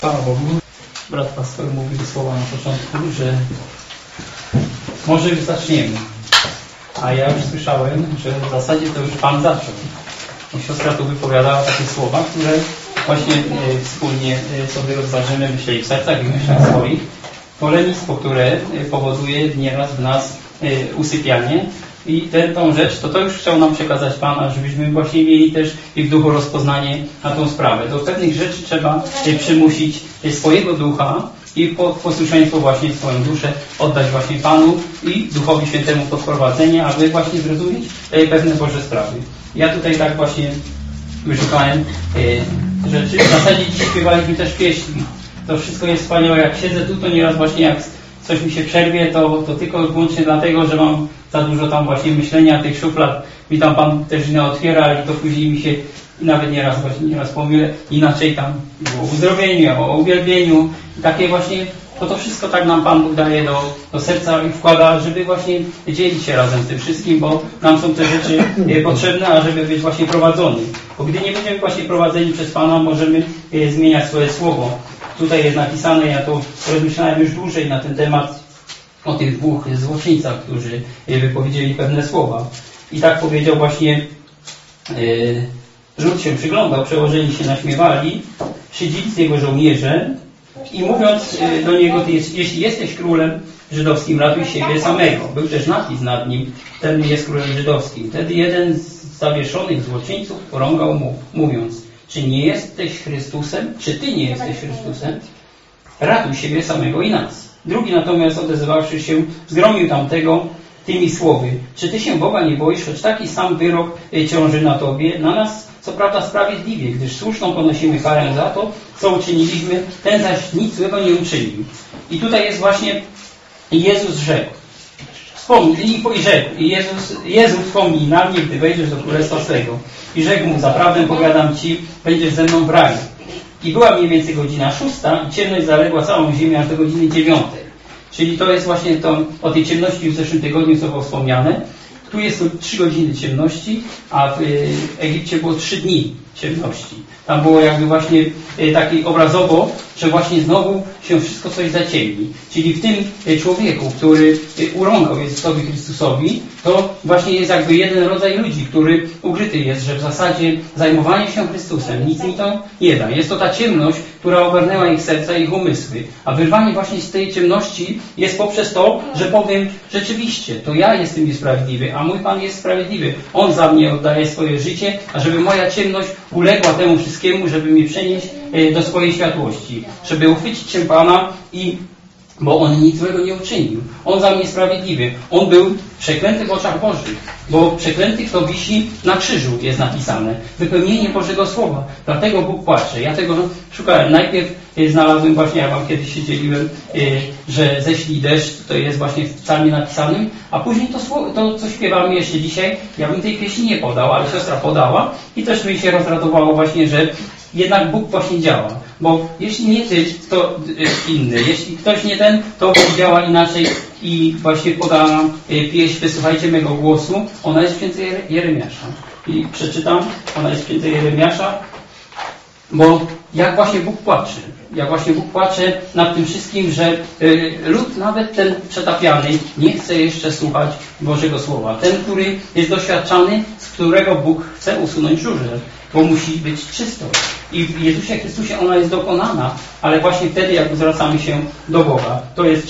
Pana Bogu. Brat pastor mówił słowa na początku, że może już zaczniemy. A ja już słyszałem, że w zasadzie to już Pan zaczął. I siostra tu wypowiadała takie słowa, które właśnie wspólnie sobie rozważymy, myślę i w sercach, i w myślach swoich. To lenistwo, które powoduje nieraz w nas usypianie. I tą rzecz, to już chciał nam przekazać Pan, żebyśmy właśnie mieli też i w duchu rozpoznanie na tą sprawę. Do pewnych rzeczy trzeba przymusić swojego ducha i posłuszeństwo właśnie swoją duszę oddać właśnie Panu i Duchowi Świętemu podprowadzenie, aby właśnie zrozumieć pewne Boże sprawy. Ja tutaj tak właśnie wyszukałem rzeczy. W zasadzie dziś śpiewaliśmy też pieśni. To wszystko jest wspaniałe. Jak siedzę tu, to nieraz właśnie jak coś mi się przerwie, to tylko wyłącznie dlatego, że mam za dużo tam właśnie myślenia, tych szuflad mi tam Pan też nie otwiera i to później mi się nawet nieraz pomylę, inaczej tam o uzdrowieniu, o uwielbieniu. I takie właśnie, to wszystko tak nam Pan Bóg daje do serca i wkłada, żeby właśnie dzielić się razem z tym wszystkim, bo nam są te rzeczy potrzebne, a żeby być właśnie prowadzoni. Bo gdy nie będziemy właśnie prowadzeni przez Pana, możemy zmieniać swoje słowo. Tutaj jest napisane, ja to rozmyślałem już dłużej na ten temat, o tych dwóch złoczyńcach, którzy wypowiedzieli pewne słowa. I tak powiedział właśnie, lud się przyglądał, przełożeni się naśmiewali, szydzili z niego żołnierze i mówiąc do niego, jeśli jesteś królem żydowskim, ratuj siebie samego. Był też napis nad nim, ten jest królem żydowskim. Wtedy jeden z zawieszonych złoczyńców porągał mu, mówiąc, czy nie jesteś Chrystusem? Czy ty nie jesteś Chrystusem? Ratuj siebie samego i nas. Drugi natomiast odezwawszy się, zgromił tamtego tymi słowy. Czy ty się Boga nie boisz, choć taki sam wyrok ciąży na tobie? Na nas co prawda sprawiedliwie, gdyż słuszną ponosimy karę za to, co uczyniliśmy, ten zaś nic złego nie uczynił. I tutaj jest właśnie Jezus rzekł. Jezus wspomnij na mnie, gdy wejdziesz do Królestwa swego. I rzekł mu, zaprawdę powiadam ci, będziesz ze mną w raju. I była mniej więcej godzina 6 i ciemność zaległa całą ziemię aż do godziny 9. Czyli to jest właśnie to, o tej ciemności w zeszłym tygodniu, co było wspomniane. Tu jest to 3 godziny ciemności, a w Egipcie było 3 dni ciemności. Tam było jakby właśnie taki obrazowo, że właśnie znowu się wszystko coś zaciemni. Czyli w tym człowieku, który urągał Jezusowi Chrystusowi, to właśnie jest jakby jeden rodzaj ludzi, który ukryty jest, że w zasadzie zajmowanie się Chrystusem nic mi to nie da. Jest to ta ciemność, która ogarnęła ich serca i ich umysły. A wyrwanie właśnie z tej ciemności jest poprzez to, że powiem, rzeczywiście, to ja jestem niesprawiedliwy, a mój Pan jest sprawiedliwy. On za mnie oddaje swoje życie, a żeby moja ciemność uległa temu wszystkiemu, żeby mnie przenieść do swojej światłości. Żeby uchwycić się Pana bo On nic złego nie uczynił. On za mnie sprawiedliwy. On był przeklęty w oczach Bożych. Bo przeklęty, kto wisi na krzyżu, jest napisane. Wypełnienie Bożego Słowa. Dlatego Bóg płacze. Ja tego szukałem. Najpierw znalazłem właśnie, ja wam kiedyś się dzieliłem, że ześlij deszcz, to jest właśnie w psalmie napisanym, a później to co śpiewamy jeszcze dzisiaj, ja bym tej pieśni nie podał, ale siostra podała i też mi się rozradowało właśnie, że jednak Bóg właśnie działa. Bo jeśli nie ty, to inny. Jeśli ktoś nie ten, to Bóg działa inaczej i właśnie poda nam pieśń, wysłuchajcie mego głosu. Ona jest w księdze Jeremiasza. I przeczytam, ona jest w księdze Jeremiasza, bo jak właśnie Bóg płacze nad tym wszystkim, że lud nawet ten przetapiany nie chce jeszcze słuchać Bożego Słowa. Ten, który jest doświadczany, z którego Bóg chce usunąć żużel, bo musi być czystość. I w Jezusie Chrystusie ona jest dokonana, ale właśnie wtedy, jak zwracamy się do Boga. To jest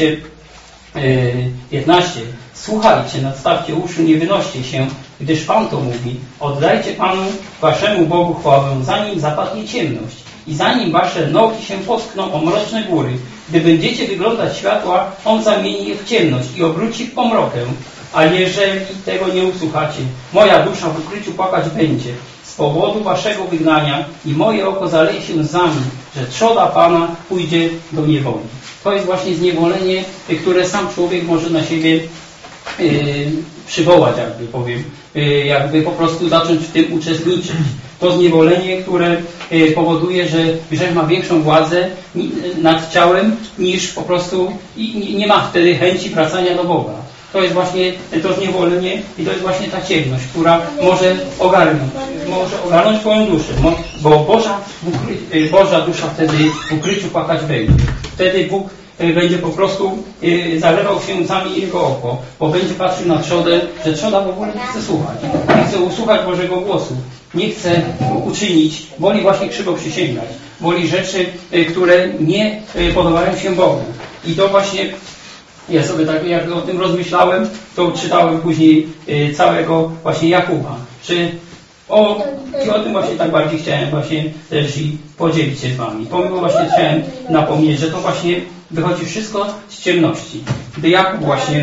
13:15. Słuchajcie, nadstawcie uszu, nie wynoście się, gdyż Pan to mówi. Oddajcie Panu, waszemu Bogu chwałę, zanim zapadnie ciemność i zanim wasze nogi się potkną o mroczne góry. Gdy będziecie wyglądać światła, On zamieni je w ciemność i obróci w pomrokę. A jeżeli tego nie usłuchacie, moja dusza w ukryciu płakać będzie z powodu waszego wygnania i moje oko zaleje się łzami, że trzoda Pana pójdzie do niewoli. To jest właśnie zniewolenie, które sam człowiek może na siebie przywołać, jakby powiem, jakby po prostu zacząć w tym uczestniczyć. To zniewolenie, które powoduje, że grzech ma większą władzę nad ciałem niż po prostu i nie ma wtedy chęci wracania do Boga. To jest właśnie to zniewolenie i to jest właśnie ta ciemność, która może ogarnąć twoją duszę, bo Boża dusza wtedy w ukryciu płakać będzie. Wtedy Bóg będzie po prostu zalewał się łzami jego oko, bo będzie patrzył na trzodę, że trzoda w ogóle nie chce słuchać. Nie chce usłuchać Bożego głosu. Nie chce uczynić, woli właśnie krzywo przysięgać. Woli rzeczy, które nie podobają się Bogu. I to właśnie, ja sobie tak jak o tym rozmyślałem, to czytałem później całego właśnie Jakuba. O tym właśnie tak bardziej chciałem właśnie też i podzielić się z wami. Pomimo właśnie chciałem napomnieć, że to właśnie wychodzi wszystko z ciemności. Gdy Jakub właśnie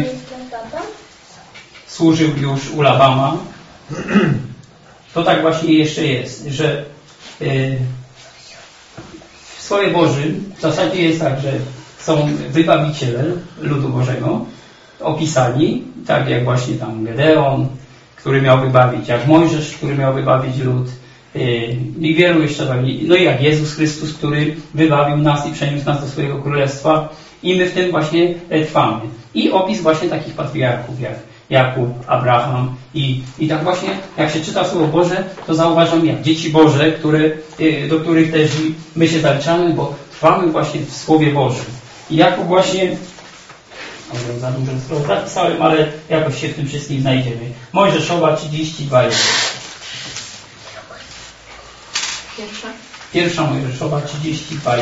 służył już u Labana, to tak właśnie jeszcze jest, że w Słowie Bożym w zasadzie jest tak, że są wybawiciele ludu Bożego opisani, tak jak właśnie tam Gedeon, który miał wybawić, jak Mojżesz, który miał wybawić lud i wielu jeszcze tak, no i jak Jezus Chrystus, który wybawił nas i przeniósł nas do swojego królestwa i my w tym właśnie trwamy. I opis właśnie takich patriarchów jak Jakub, Abraham i tak właśnie jak się czyta Słowo Boże, to zauważam jak dzieci Boże, do których też my się zaliczamy, bo trwamy właśnie w Słowie Bożym. I Jakub właśnie, za dużo zapisałem, ale jakoś się w tym wszystkim znajdziemy. Mojżeszowa 32:1. Pierwsza Mojżeszowa 32:1.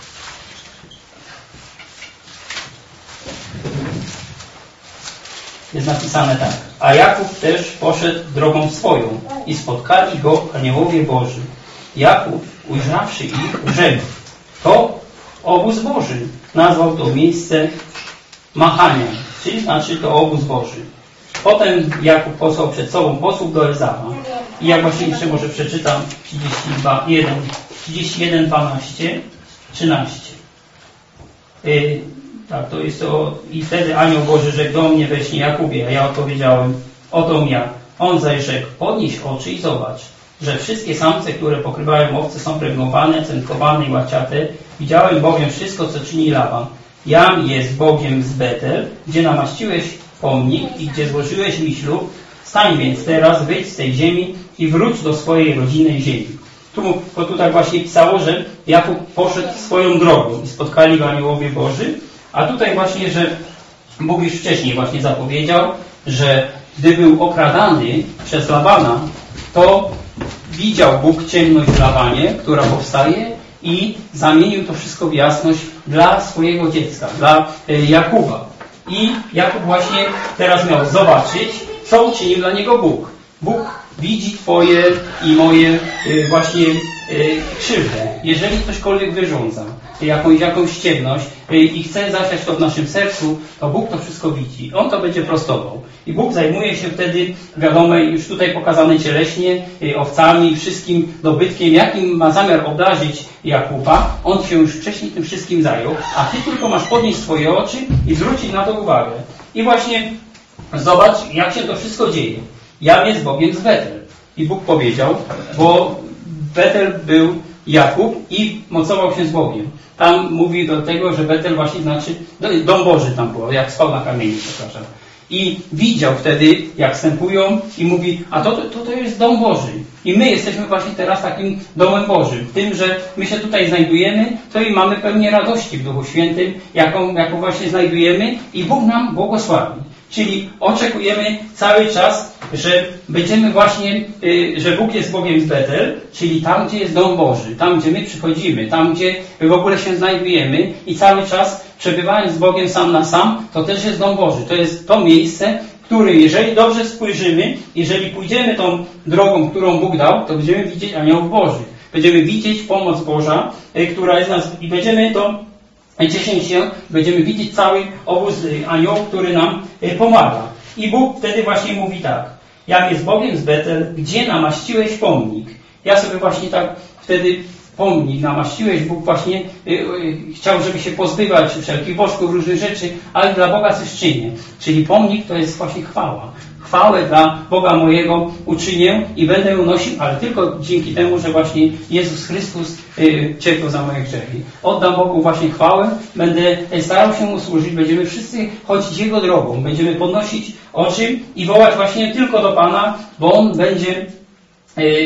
Jest napisane tak. A Jakub też poszedł drogą swoją i spotkali go aniołowie Boży. Jakub, ujrzawszy ich, rzekł: to obóz Boży. Nazwał to miejsce Machania, czyli znaczy to obóz Boży. Potem Jakub posłał przed sobą posłów do Ezawa. I jak właśnie jeszcze może przeczytam 31:12, 13. Tak, to jest to. I wtedy anioł Boży rzekł do mnie we śnie: Jakubie, a ja odpowiedziałem: oto ja. On zaś rzekł: podnieś oczy i zobacz, że wszystkie samce, które pokrywają owce, są pregnowane, cętkowane i łaciate. Widziałem bowiem wszystko, co czyni Laban. Jam jest Bogiem z Betel, gdzie namaściłeś pomnik i gdzie złożyłeś mi ślub. Stań więc teraz, wyjdź z tej ziemi i wróć do swojej rodzinnej ziemi. Tu tak właśnie pisało, że Jakub poszedł swoją drogą i spotkali go aniołowie Boży. A tutaj właśnie, że Bóg już wcześniej właśnie zapowiedział, że gdy był okradany przez Labana, to widział Bóg ciemność w Labanie, która powstaje i zamienił to wszystko w jasność dla swojego dziecka, dla Jakuba. I Jakub właśnie teraz miał zobaczyć, co uczynił dla niego Bóg. Bóg widzi Twoje i moje właśnie krzywdę. Jeżeli ktośkolwiek wyrządza jakąś ciemność i chce zasiać to w naszym sercu, to Bóg to wszystko widzi. On to będzie prostował. I Bóg zajmuje się wtedy, wiadomo, już tutaj pokazane cieleśnie, owcami, wszystkim dobytkiem, jakim ma zamiar obdarzyć Jakuba. On się już wcześniej tym wszystkim zajął, a Ty tylko masz podnieść swoje oczy i zwrócić na to uwagę. I właśnie zobacz, jak się to wszystko dzieje. Jam jest Bogiem z Betel. I Bóg powiedział, bo Betel był Jakub i mocował się z Bogiem. Tam mówi do tego, że Betel właśnie znaczy, dom Boży tam było, jak spał na kamieniu, przepraszam. I widział wtedy, jak wstępują i mówi, a to jest dom Boży. I my jesteśmy właśnie teraz takim domem Bożym. Tym, że my się tutaj znajdujemy, to i mamy pełnię radości w Duchu Świętym, jaką właśnie znajdujemy i Bóg nam błogosławi. Czyli oczekujemy cały czas, że będziemy właśnie, że Bóg jest Bogiem z Betel, czyli tam, gdzie jest dom Boży, tam, gdzie my przychodzimy, tam, gdzie w ogóle się znajdujemy i cały czas przebywając z Bogiem sam na sam, to też jest dom Boży. To jest to miejsce, które jeżeli dobrze spojrzymy, jeżeli pójdziemy tą drogą, którą Bóg dał, to będziemy widzieć aniołów Bożych. Będziemy widzieć pomoc Boża, która jest nas i będziemy to cieszyć się, będziemy widzieć cały obóz aniołów, który nam pomaga. I Bóg wtedy właśnie mówi tak: jam jest Bogiem z Betel, gdzie namaściłeś pomnik. Ja sobie właśnie tak wtedy pomnik namaściłeś, Bóg właśnie chciał, żeby się pozbywać wszelkich bożków, różnych rzeczy, ale dla Boga coś czynię. Czyli pomnik to jest właśnie chwała. Chwałę dla Boga mojego uczynię i będę ją nosił, ale tylko dzięki temu, że właśnie Jezus Chrystus cierpiał za moje grzechy. Oddam Bogu właśnie chwałę, będę starał się Mu służyć, będziemy wszyscy chodzić Jego drogą, będziemy podnosić oczy i wołać właśnie tylko do Pana, bo On będzie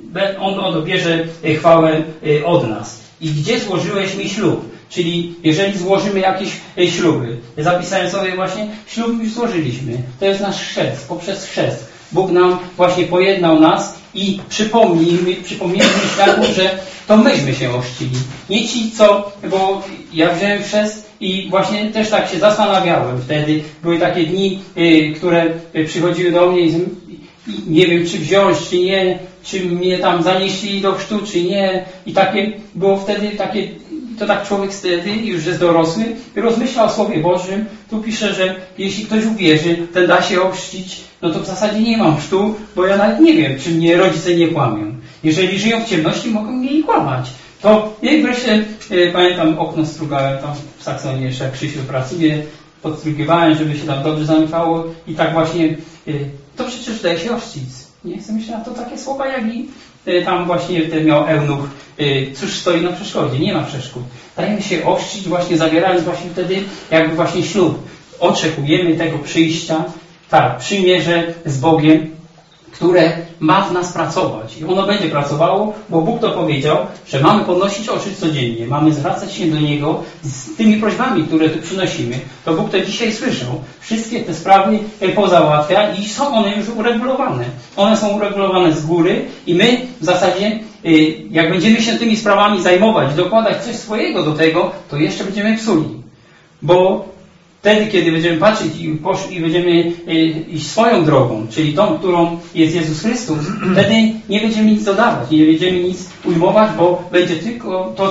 on odbierze chwałę od nas. I gdzie złożyłeś mi ślub? Czyli jeżeli złożymy jakieś śluby, zapisałem sobie właśnie, ślub już złożyliśmy. To jest nasz chrzest, poprzez chrzest. Bóg nam właśnie pojednał nas i przypomnijmy światu, że to myśmy się ochrzcili. Nie ci, co, bo ja wziąłem chrzest i właśnie też tak się zastanawiałem wtedy. Były takie dni, które przychodziły do mnie i nie wiem, czy wziąć, czy nie, czy mnie tam zanieśli do chrztu, czy nie. I takie było wtedy takie, to tak człowiek wtedy, już jest dorosły, rozmyśla o Słowie Bożym. Tu pisze, że jeśli ktoś uwierzy, ten da się ochrzcić, no to w zasadzie nie mam chrztu, bo ja nawet nie wiem, czy mnie rodzice nie kłamią. Jeżeli żyją w ciemności, mogą mnie i kłamać. To jak wreszcie, pamiętam, okno strugałem tam w Saksonie, jeszcze jak Krzysiu pracuje, podstrugiwałem, żeby się tam dobrze zamykało i tak właśnie, to przecież daje się ochrzcić. Nie chcę myśleć, a to takie słowa jak i tam właśnie ten miał eunuch, cóż stoi na przeszkodzie, nie ma przeszkód. Dajemy się ochrzcić właśnie zawierając właśnie wtedy jakby właśnie ślub. Oczekujemy tego przyjścia, tak, przymierze z Bogiem, które ma w nas pracować. I ono będzie pracowało, bo Bóg to powiedział, że mamy podnosić oczy codziennie, mamy zwracać się do Niego z tymi prośbami, które tu przynosimy. To Bóg to dzisiaj słyszał. Wszystkie te sprawy pozałatwia i są one już uregulowane. One są uregulowane z góry i my w zasadzie, jak będziemy się tymi sprawami zajmować, dokładać coś swojego do tego, to jeszcze będziemy psuli. Bo wtedy, kiedy będziemy patrzeć i będziemy iść swoją drogą, czyli tą, którą jest Jezus Chrystus, wtedy nie będziemy nic dodawać, nie będziemy nic ujmować, bo będzie tylko to,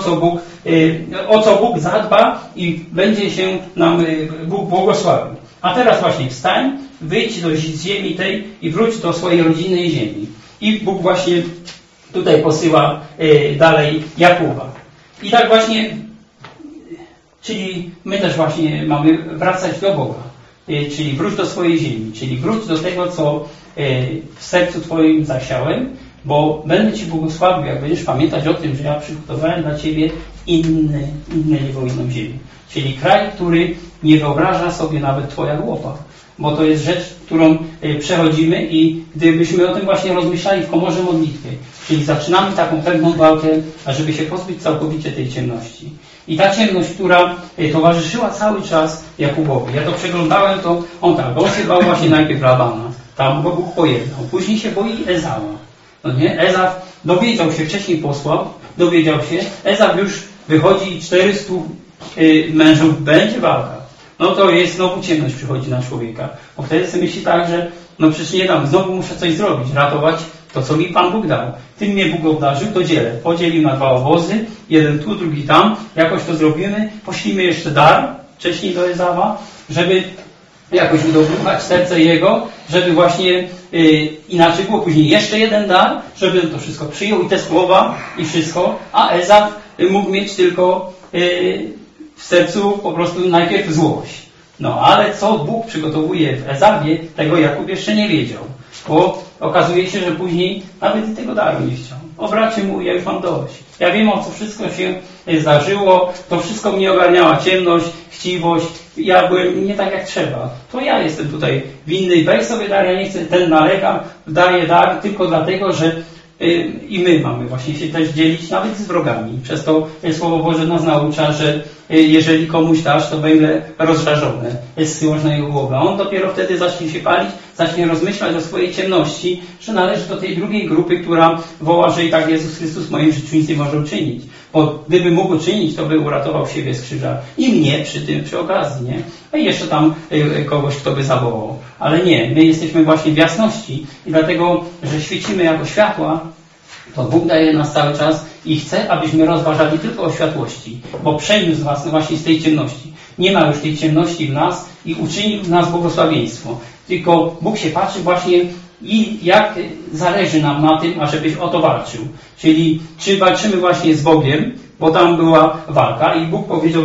o co Bóg zadba i będzie się nam Bóg błogosławił. A teraz właśnie wstań, wyjdź z ziemi tej i wróć do swojej rodzinnej ziemi. I Bóg właśnie tutaj posyła dalej Jakuba. I tak właśnie, czyli my też właśnie mamy wracać do Boga. Czyli wróć do swojej ziemi. Czyli wróć do tego, co w sercu Twoim zasiałem, bo będę Ci błogosławił, jak będziesz pamiętać o tym, że ja przygotowałem dla Ciebie inne niebo, inną ziemię. Czyli kraj, który nie wyobraża sobie nawet Twoja głowa. Bo to jest rzecz, którą przechodzimy i gdybyśmy o tym właśnie rozmyślali w komorze modlitwy, czyli zaczynamy taką pewną walkę, ażeby się pozbyć całkowicie tej ciemności. I ta ciemność, która towarzyszyła cały czas Jakubowi. Ja to przeglądałem, to on się bał właśnie najpierw Labana. Tam go Bóg pojednał. Później się boi Ezawa. No nie? Ezaf dowiedział się, wcześniej posłał, dowiedział się, Ezaf już wychodzi i 400 mężów będzie walka. No to jest znowu ciemność przychodzi na człowieka. Bo wtedy sobie myśli tak, że no przecież nie dam, znowu muszę coś zrobić, ratować to, co mi Pan Bóg dał. Tym mnie Bóg obdarzył, to dzielę. Podzielił na 2 obozy, jeden tu, drugi tam. Jakoś to zrobimy. Poślimy jeszcze dar wcześniej do Ezawa, żeby jakoś udobrywać serce jego, żeby właśnie inaczej było później jeszcze jeden dar, żeby to wszystko przyjął i te słowa i wszystko, a Ezaf mógł mieć tylko w sercu po prostu najpierw złość. No, ale co Bóg przygotowuje w Ezawie, tego Jakub jeszcze nie wiedział. Bo okazuje się, że później nawet i tego daru nie chciał. O bracie mój, ja już mam dość. Ja wiem, o co wszystko się zdarzyło. To wszystko mnie ogarniała ciemność, chciwość. Ja byłem nie tak jak trzeba. To ja jestem tutaj winny. Weź sobie dar, ja nie chcę, ten nalega, daje dar tylko dlatego, że i my mamy właśnie się też dzielić nawet z wrogami. Przez to Słowo Boże nas naucza, że jeżeli komuś dasz, to węgle rozżarzone zsyłasz na jego głowę. On dopiero wtedy zacznie się palić, zacznie rozmyślać o swojej ciemności, że należy do tej drugiej grupy, która woła, że i tak Jezus Chrystus w moim życiu nic nie może uczynić. Bo gdyby mógł uczynić, to by uratował siebie z krzyża. I mnie przy okazji, nie? A jeszcze tam kogoś, kto by zawołał. Ale nie, my jesteśmy właśnie w jasności i dlatego, że świecimy jako światła, to Bóg daje nas cały czas i chce, abyśmy rozważali tylko o światłości, bo przeniósł was właśnie z tej ciemności. Nie ma już tej ciemności w nas i uczynił w nas błogosławieństwo. Tylko Bóg się patrzy właśnie i jak zależy nam na tym, ażebyś o to walczył. Czyli czy walczymy właśnie z Bogiem, bo tam była walka i Bóg powiedział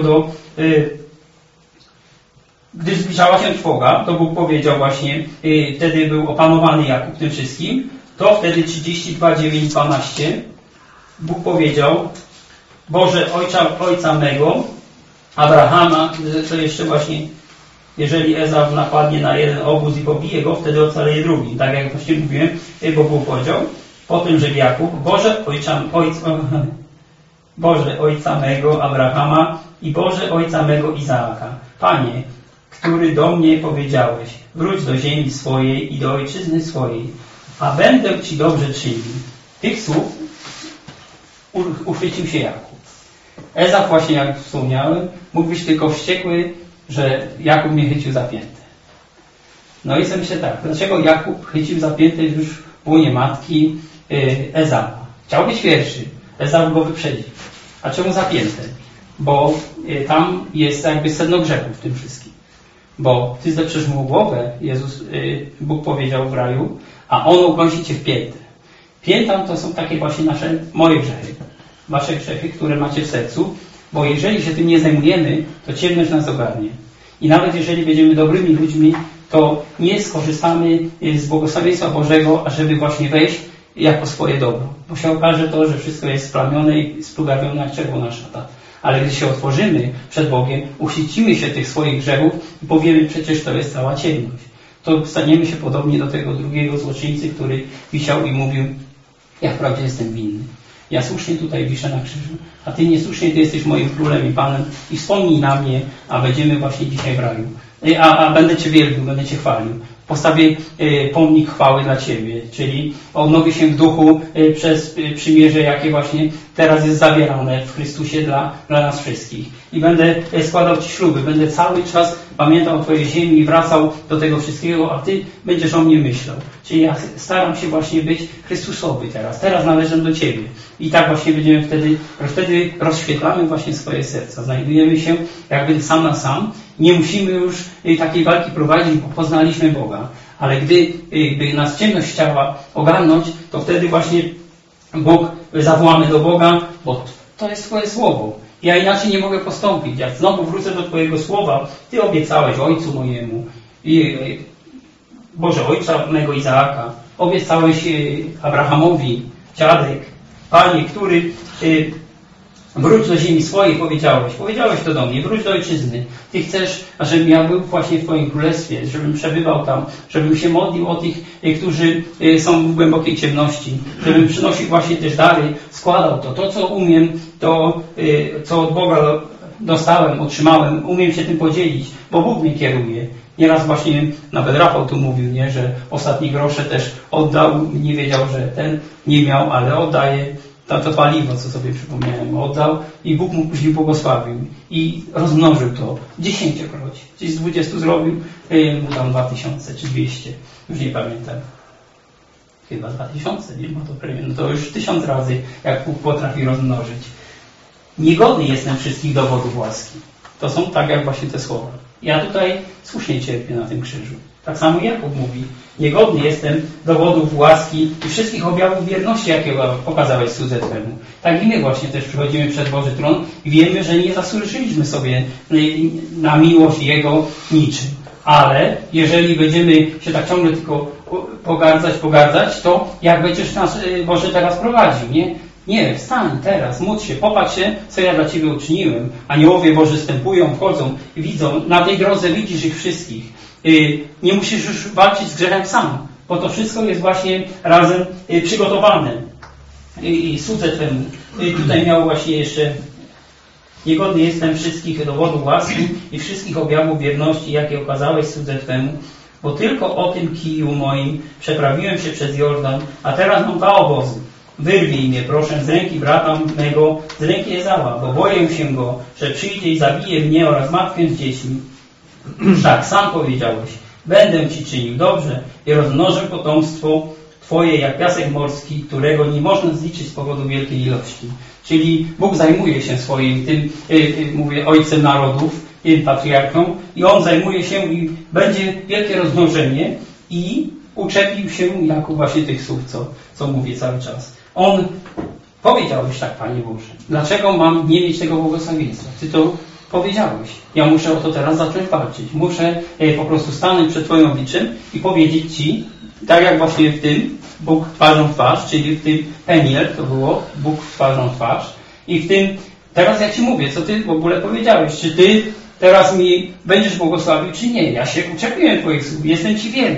gdy zbliżała się trwoga, to Bóg powiedział właśnie, wtedy był opanowany Jakub tym wszystkim, to wtedy 32, 9, 12 Bóg powiedział: Boże, ojca mego, Abrahama, to jeszcze właśnie, jeżeli Ezaf napadnie na jeden obóz i pobije go, wtedy ocaleje drugi. Tak jak właśnie mówiłem, bo Bóg powiedział, Potem rzekł Jakub, Boże ojca mego Abrahama i Boże ojca mego Izaaka, Panie, który do mnie powiedziałeś, wróć do ziemi swojej i do ojczyzny swojej, a będę Ci dobrze czynił. Tych słów uchwycił się Jakub. Ezaf właśnie, jak wspomniałem, mógł być tylko wściekły, że Jakub mnie chycił za piętę. No i sobie myślę tak, dlaczego Jakub chycił za piętę już w łonie matki Ezafa? Chciał być pierwszy, Ezaf go wyprzedził. A czemu za piętę? Bo tam jest jakby sedno grzechu w tym wszystkim. Bo ty zdepczesz mu głowę, Bóg powiedział w raju, a on ukąsi cię w piętę. Pięta to są takie właśnie moje grzechy. Wasze grzechy, które macie w sercu, bo jeżeli się tym nie zajmujemy, to ciemność nas ogarnie. I nawet jeżeli będziemy dobrymi ludźmi, to nie skorzystamy z błogosławieństwa Bożego, ażeby właśnie wejść jako swoje dobro. Bo się okaże to, że wszystko jest splamione i splugawione jak czerwona szata. Ale gdy się otworzymy przed Bogiem, uchwycimy się tych swoich grzechów i powiemy, przecież to jest cała ciemność. To staniemy się podobnie do tego drugiego złoczyńcy, który wisiał i mówił, ja wprawdzie jestem winny. Ja słusznie tutaj wiszę na krzyżu, a Ty niesłusznie, Ty jesteś moim królem i Panem i wspomnij na mnie, a będziemy właśnie dzisiaj w raju. A będę Cię wielbił, będę Cię chwalił. Postawię pomnik chwały dla Ciebie, czyli odnowię się w duchu przez przymierze, jakie właśnie teraz jest zawierane w Chrystusie dla nas wszystkich. I będę składał Ci śluby, będę cały czas pamiętał o Twojej ziemi i wracał do tego wszystkiego, a Ty będziesz o mnie myślał. Czyli ja staram się właśnie być Chrystusowy teraz. Teraz należę do Ciebie. I tak właśnie będziemy wtedy rozświetlamy właśnie swoje serca. Znajdujemy się jakby sam na sam. Nie musimy już takiej walki prowadzić, bo poznaliśmy Boga. Ale gdy nas ciemność chciała ogarnąć, to wtedy właśnie zawołamy do Boga, bo to jest Twoje słowo. Ja inaczej nie mogę postąpić. Jak znowu wrócę do Twojego słowa, Ty obiecałeś Ojcu mojemu, Boże, Ojca mego Izaaka, obiecałeś Abrahamowi, dziadek, Panie, który wróć do ziemi swojej, powiedziałeś to do mnie, wróć do ojczyzny. Ty chcesz, żebym ja był właśnie w Twoim królestwie, żebym przebywał tam, żebym się modlił o tych, którzy są w głębokiej ciemności, żebym przynosił właśnie też dary, składał to co umiem, to co od Boga dostałem, otrzymałem, umiem się tym podzielić, bo Bóg mnie kieruje. Nieraz właśnie nawet Rafał tu mówił, nie, że ostatnie grosze też oddał, nie wiedział, że ten nie miał, ale oddaje. To paliwo, co sobie przypomniałem, oddał i Bóg mu później błogosławił i rozmnożył to 10-kroć. Czyli z 20 zrobił mu tam 2000 czy 200, już nie pamiętam. Chyba 2000, nie ma to premium. No to już 1000 razy, jak Bóg potrafi rozmnożyć. Niegodny jestem wszystkich dowodów łaski. To są tak jak właśnie te słowa. Ja tutaj słusznie cierpię na tym krzyżu. Tak samo Jakub mówi, niegodny jestem dowodów łaski i wszystkich objawów wierności, jakie pokazałeś cudze Twemu. Tak i my właśnie też przychodzimy przed Boży Tron i wiemy, że nie zasłużyliśmy sobie na miłość Jego niczym. Ale jeżeli będziemy się tak ciągle tylko pogardzać, to jak będziesz nas, Boże, teraz prowadził, nie? Nie, wstań teraz, módl się, popatrz się, co ja dla Ciebie uczyniłem. Aniołowie Boży wstępują, wchodzą, widzą, na tej drodze widzisz ich wszystkich. Nie musisz już walczyć z grzechem sam, bo to wszystko jest właśnie razem przygotowane. I słudze Twemu. Tutaj miał właśnie jeszcze niegodny jestem wszystkich dowodów łaski i wszystkich objawów wierności, jakie okazałeś słudze Twemu, bo tylko o tym kiju moim przeprawiłem się przez Jordan, a teraz mam dwa obozy. Wyrwij mnie, proszę, z ręki brata mego, z ręki Ezała, bo boję się go, że przyjdzie i zabije mnie oraz matkę z dziećmi. Tak, sam powiedziałeś, będę Ci czynił dobrze i rozmnożę potomstwo Twoje jak piasek morski, którego nie można zliczyć z powodu wielkiej ilości. Czyli Bóg zajmuje się swoim, mówię, ojcem narodów, patriarchą i On zajmuje się i będzie wielkie rozmnożenie i uczepił się Jakub właśnie tych słów, co mówię cały czas. On powiedziałeś tak, Panie Boże, dlaczego mam nie mieć tego błogosławieństwa? Ty to powiedziałeś. Ja muszę o to teraz zacząć walczyć. Muszę po prostu stanąć przed Twoim obliczem i powiedzieć Ci, tak jak właśnie w tym Bóg twarzą w twarz, czyli w tym Peniel to było Bóg twarzą w twarz i w tym, teraz ja Ci mówię, co Ty w ogóle powiedziałeś. Czy Ty teraz mi będziesz błogosławił, czy nie? Ja się uczepiłem Twoich słów, jestem Ci wierny.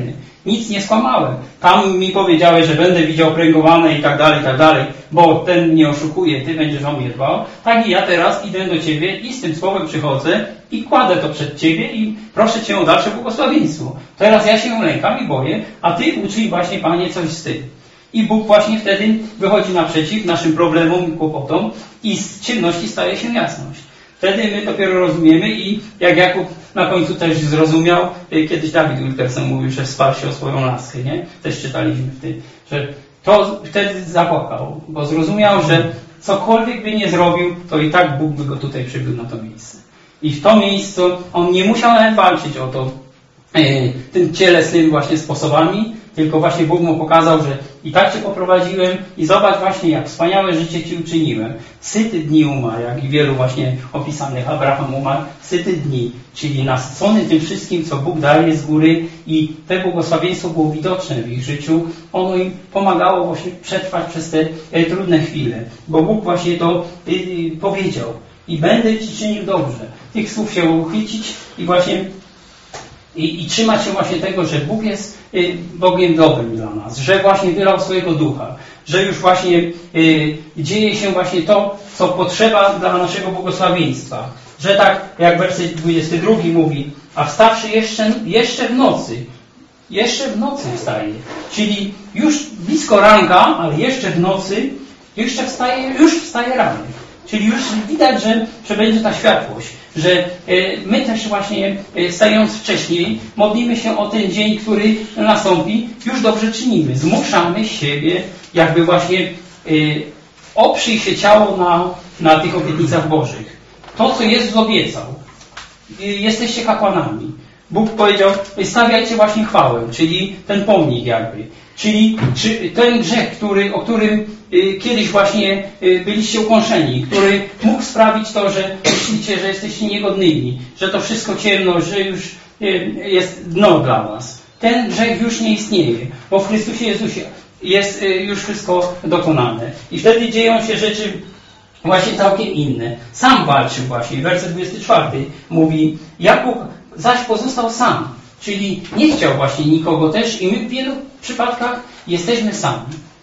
Nic nie skłamałem. Tam mi powiedziałeś, że będę widział pręgowane i tak dalej, bo ten mnie oszukuje, ty będziesz o mnie dbał. Tak i ja teraz idę do ciebie i z tym słowem przychodzę i kładę to przed ciebie i proszę cię o dalsze błogosławieństwo. Teraz ja się lękam i boję, a ty uczyj właśnie, Panie, coś z tym. I Bóg właśnie wtedy wychodzi naprzeciw naszym problemom i kłopotom i z ciemności staje się jasność. Wtedy my dopiero rozumiemy i jak Jakub na końcu też zrozumiał, kiedyś Dawid Wilkerson mówił, że wsparł się o swoją laskę, nie? Też czytaliśmy w tym, że to wtedy zapłakał, bo zrozumiał, że cokolwiek by nie zrobił, to i tak Bóg by go tutaj przybył na to miejsce. I w to miejsce on nie musiał nawet walczyć o to tym cielesnymi właśnie sposobami, tylko właśnie Bóg mu pokazał, że i tak cię poprowadziłem i zobacz właśnie, jak wspaniałe życie ci uczyniłem. Syty dni umarł, jak i wielu właśnie opisanych. Abraham umarł, syty dni, czyli nasycony tym wszystkim, co Bóg daje z góry i te błogosławieństwo było widoczne w ich życiu. Ono im pomagało właśnie przetrwać przez te trudne chwile, bo Bóg właśnie to powiedział i będę ci czynił dobrze. Tych słów się uchwycić i właśnie i trzymać się właśnie tego, że Bóg jest Bogiem dobrym dla nas, że właśnie wylał swojego ducha, że już właśnie dzieje się właśnie to, co potrzeba dla naszego błogosławieństwa. Że tak jak werset 22 mówi, a wstawszy jeszcze w nocy wstaje. Czyli już blisko ranka, ale jeszcze w nocy, już wstaje ranek. Czyli już widać, że będzie ta światłość, że my też właśnie stając wcześniej modlimy się o ten dzień, który nastąpi, już dobrze czynimy. Zmuszamy siebie, jakby właśnie oprzyj się ciało na tych obietnicach Bożych. To, co Jezus obiecał. Jesteście kapłanami. Bóg powiedział, stawiajcie właśnie chwałę, czyli ten pomnik jakby. Czyli ten grzech, o którym kiedyś właśnie byliście ukąszeni, który mógł sprawić to, że myślicie, że jesteście niegodnymi, że to wszystko ciemność, że już jest dno dla was. Ten grzech już nie istnieje, bo w Chrystusie Jezusie jest już wszystko dokonane. I wtedy dzieją się rzeczy właśnie całkiem inne. Sam walczył właśnie. Werset 24 mówi, Jakub zaś pozostał sam. Czyli nie chciał właśnie nikogo też i my w wielu przypadkach jesteśmy sami.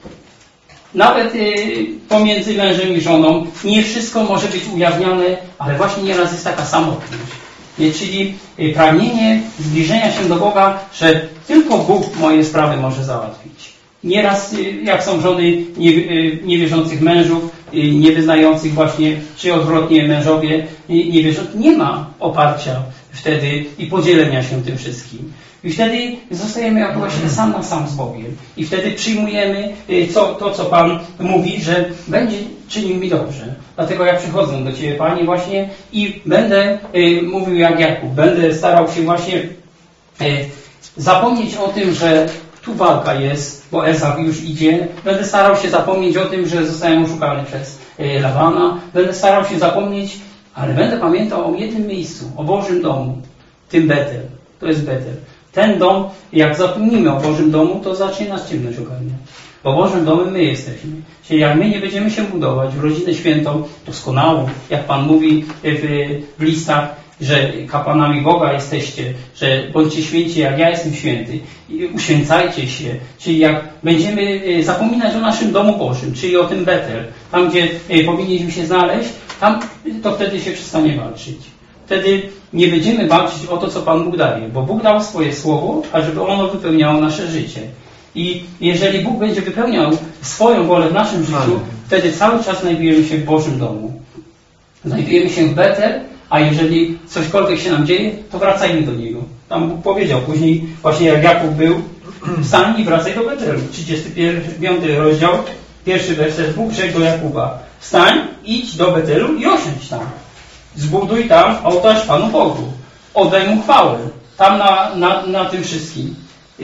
Nawet pomiędzy mężem i żoną nie wszystko może być ujawniane, ale właśnie nieraz jest taka samotność. Czyli pragnienie zbliżenia się do Boga, że tylko Bóg moje sprawy może załatwić. Nieraz jak są żony niewierzących mężów, niewyznających właśnie, czy odwrotnie mężowie niewierzący, nie ma oparcia wtedy i podzielenia się tym wszystkim. I wtedy zostajemy jak właśnie sam na sam z Bogiem. I wtedy przyjmujemy to, co Pan mówi, że będzie czynił mi dobrze. Dlatego ja przychodzę do Ciebie, Panie, właśnie i będę mówił jak Jakub. Będę starał się właśnie zapomnieć o tym, że tu walka jest, bo Esau już idzie. Będę starał się zapomnieć o tym, że zostałem oszukany przez Labana. Będę starał się zapomnieć, ale będę pamiętał o jednym miejscu, o Bożym domu, tym Betel. To jest Betel. Ten dom, jak zapomnimy o Bożym domu, to zacznie nas ciemność ogarniać. Bo Bożym domem my jesteśmy. Czyli jak my nie będziemy się budować w rodzinę świętą, doskonałą, jak Pan mówi w listach, że kapłanami Boga jesteście, że bądźcie święci, jak ja jestem święty. I uświęcajcie się. Czyli jak będziemy zapominać o naszym domu Bożym, czyli o tym Betel, tam gdzie powinniśmy się znaleźć, tam to wtedy się przestanie walczyć. Wtedy nie będziemy walczyć o to, co Pan Bóg daje, bo Bóg dał swoje słowo, a żeby ono wypełniało nasze życie. I jeżeli Bóg będzie wypełniał swoją wolę w naszym życiu, wtedy cały czas znajdujemy się w Bożym domu. Znajdujemy się w Betel, a jeżeli cośkolwiek się nam dzieje, to wracajmy do Niego. Tam Bóg powiedział później, właśnie jak Jakub był, wstań i wracaj do Betelu. 35 rozdział, pierwszy werset, Bóg rzekł do Jakuba, wstań, idź do Betelu i osiądź tam. Zbuduj tam ołtarz Panu Bogu. Oddaj Mu chwałę. Tam na tym wszystkim.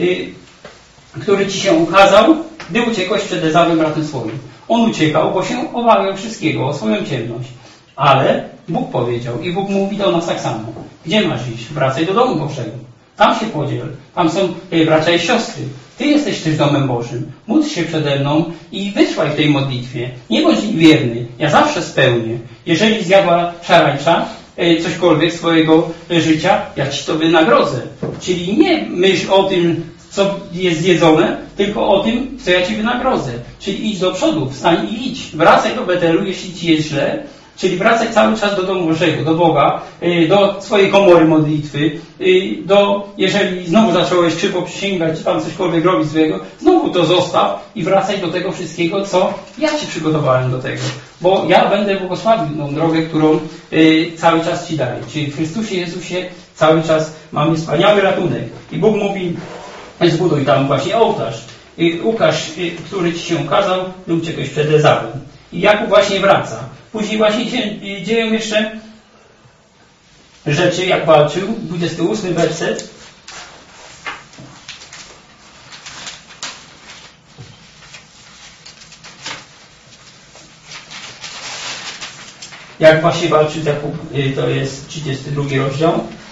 Który Ci się ukazał, gdy uciekłeś przed Ezawem bratem swoim. On uciekał, bo się obawiał wszystkiego, o swoją ciemność. Ale Bóg powiedział i Bóg mówi do nas tak samo. Gdzie masz iść? Wracaj do domu Bożego. Tam się podziel. Tam są bracia i siostry. Ty jesteś też domem Bożym. Módl się przede mną i wytrwaj w tej modlitwie. Nie bądź wierny. Ja zawsze spełnię. Jeżeli zjadła szarańcza cośkolwiek swojego życia, ja Ci to wynagrodzę. Czyli nie myśl o tym, co jest zjedzone, tylko o tym, co ja Ci wynagrodzę. Czyli idź do przodu, wstań i idź. Wracaj do Betelu, jeśli Ci jest źle, czyli wracaj cały czas do domu Bożego, do Boga, do swojej komory modlitwy, jeżeli znowu zacząłeś krzywo przysięgać, czy tam cośkolwiek robić złego, znowu to zostaw i wracaj do tego wszystkiego, co ja Ci przygotowałem do tego. Bo ja będę błogosławił tą drogę, którą cały czas Ci daję. Czyli w Chrystusie Jezusie cały czas mamy wspaniały ratunek. I Bóg mówi, zbuduj tam właśnie ołtarz. Ukaż, który Ci się ukazał, lub czegoś przed Ezawem. I Jakub właśnie wraca. Później właśnie się dzieją jeszcze rzeczy, jak walczył. 28 werset. Jak właśnie walczył Jakub, to jest 32 rozdział.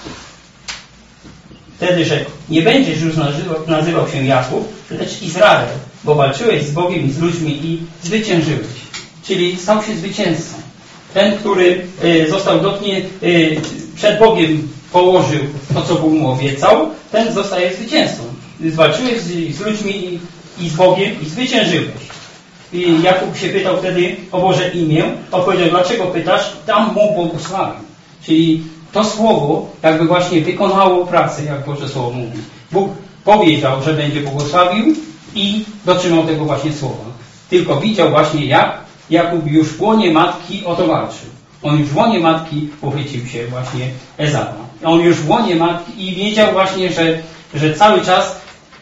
Wtedy rzekł, nie będziesz już nazywał się Jakub, lecz Izrael, bo walczyłeś z Bogiem i z ludźmi i zwyciężyłeś. Czyli stał się zwycięzcą. Ten, który został przed Bogiem położył to, co Bóg mu obiecał, ten zostaje zwycięzcą. Zwalczyłeś z ludźmi i z Bogiem i zwyciężyłeś. I Jakub się pytał wtedy o Boże imię. Odpowiedział, dlaczego pytasz? Tam mu błogosławił. Czyli to słowo jakby właśnie wykonało pracę, jak Boże Słowo mówi. Bóg powiedział, że będzie błogosławił i dotrzymał tego właśnie słowa. Tylko widział właśnie, jak Jakub już w łonie matki o to walczył. On już w łonie matki uchwycił się właśnie Ezawa. On już w łonie matki i wiedział właśnie, że cały czas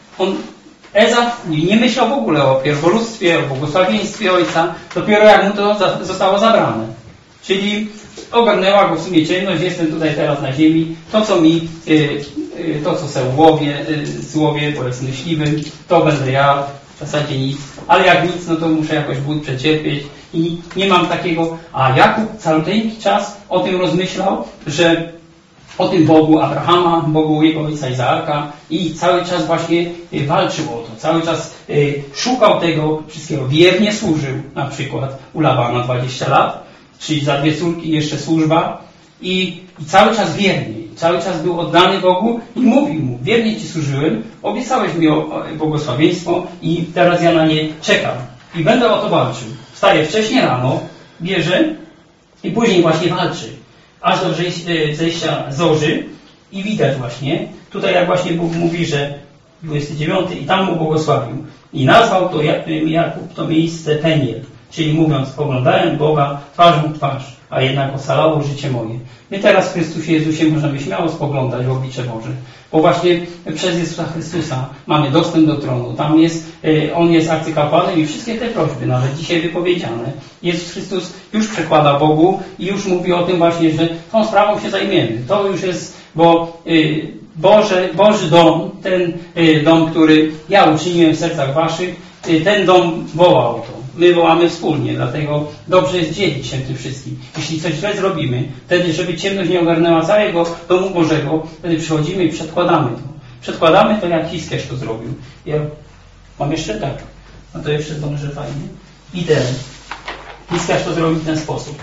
Ezaf nie myślał w ogóle o pierwoludztwie, o błogosławieństwie ojca, dopiero jak mu to zostało zabrane. Czyli ogarnęła go w sumie ciemność, jestem tutaj teraz na ziemi, to co se złowię, bo jest myśliwym, to będę ja, w zasadzie nic, ale jak nic, no to muszę jakoś ból przecierpieć i nie mam takiego, a Jakub caluteńki czas o tym rozmyślał, że o tym Bogu Abrahama, Bogu jego ojca Izaaka i cały czas właśnie walczył o to, cały czas szukał tego wszystkiego, wiernie służył, na przykład u Labana 20 lat, czyli za 2 córki jeszcze służba i cały czas wiernie, cały czas był oddany Bogu i mówił mu, wiernie Ci służyłem, obiecałeś mi błogosławieństwo i teraz ja na nie czekam i będę o to walczył. Wstaje wcześnie rano, bierze i później właśnie walczy, aż do zejścia zorzy i widać właśnie, tutaj jak właśnie Bóg mówi, że 29 i tam mu błogosławił i nazwał to Jakub to miejsce Peniel. Czyli mówiąc, oglądałem Boga twarzą w twarz, a jednak ocalało życie moje. My teraz w Chrystusie Jezusie możemy śmiało spoglądać w oblicze Boże. Bo właśnie przez Jezusa Chrystusa mamy dostęp do tronu. Tam On jest arcykapłanem i wszystkie te prośby, nawet dzisiaj wypowiedziane, Jezus Chrystus już przekłada Bogu i już mówi o tym właśnie, że tą sprawą się zajmiemy. To już jest, bo Boży dom, ten dom, który ja uczyniłem w sercach waszych, ten dom woła o to. My wołamy wspólnie, dlatego dobrze jest dzielić się tym wszystkim. Jeśli coś źle zrobimy, wtedy, żeby ciemność nie ogarnęła całego domu Bożego, wtedy przychodzimy i przedkładamy to. Przedkładamy to, jak Hiskiarz to zrobił. Ja mam jeszcze tak. No to jeszcze zdążę fajnie. I ten. Hiskiarz to zrobił w ten sposób.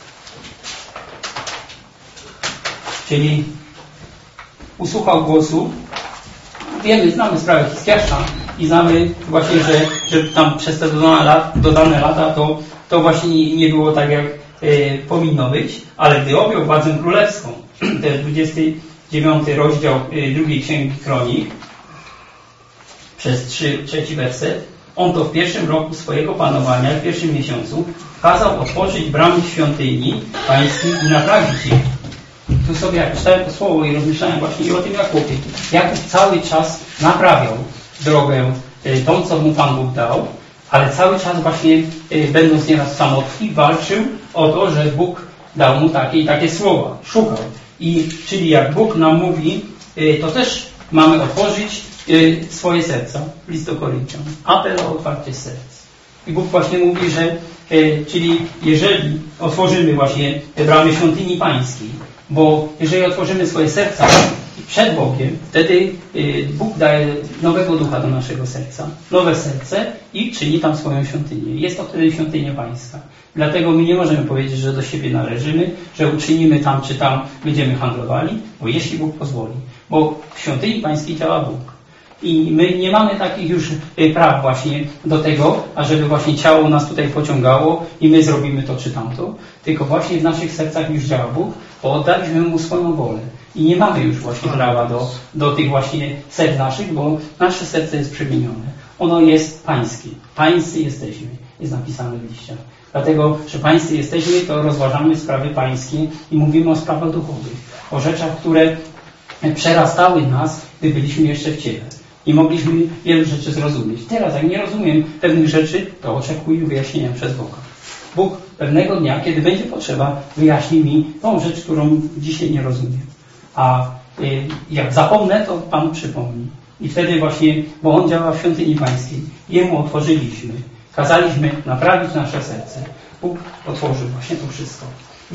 Czyli usłuchał głosu. Znamy sprawę Hiskiasza i znamy właśnie, że tam przez te dodane lata to właśnie nie było tak, jak powinno być, ale gdy objął władzę królewską, to jest 29 rozdział 2 Księgi Kronik, przez 3 werset, on to w 1. roku swojego panowania, w 1. miesiącu, kazał otworzyć bramy świątyni pańskiej i naprawić je. Tu sobie jak czytałem to słowo i rozmyślałem właśnie i o tym Jakubie. Jakub cały czas naprawiał drogę tą, co mu Pan Bóg dał, ale cały czas właśnie będąc nieraz w samotni walczył o to, że Bóg dał mu takie i takie słowa. Szukał. Czyli jak Bóg nam mówi, to też mamy otworzyć swoje serca. List do Koryntian. Apel o otwarcie serc. I Bóg właśnie mówi, że czyli jeżeli otworzymy właśnie te bramy świątyni pańskiej, bo jeżeli otworzymy swoje serca przed Bogiem, wtedy Bóg daje nowego ducha do naszego serca, nowe serce i czyni tam swoją świątynię. Jest to wtedy świątynia pańska. Dlatego my nie możemy powiedzieć, że do siebie należymy, że uczynimy tam czy tam będziemy handlowali, bo jeśli Bóg pozwoli. Bo w świątyni pańskiej działa Bóg. I my nie mamy takich już praw właśnie do tego, ażeby właśnie ciało nas tutaj pociągało i my zrobimy to czy tamto, tylko właśnie w naszych sercach już działa Bóg, bo oddaliśmy Mu swoją wolę. I nie mamy już właśnie prawa do tych właśnie serc naszych, bo nasze serce jest przemienione. Ono jest pańskie. Pańscy jesteśmy, jest napisane w liściach. Dlatego, że pańscy jesteśmy, to rozważamy sprawy pańskie i mówimy o sprawach duchowych, o rzeczach, które przerastały nas, gdy byliśmy jeszcze w ciele. I mogliśmy wielu rzeczy zrozumieć. Teraz, jak nie rozumiem pewnych rzeczy, to oczekuję wyjaśnienia przez Boga. Bóg pewnego dnia, kiedy będzie potrzeba, wyjaśni mi tą rzecz, którą dzisiaj nie rozumiem. A jak zapomnę, to Pan przypomni. I wtedy właśnie, bo On działa w świątyni pańskiej, Jemu otworzyliśmy, kazaliśmy naprawić nasze serce. Bóg otworzył właśnie to wszystko.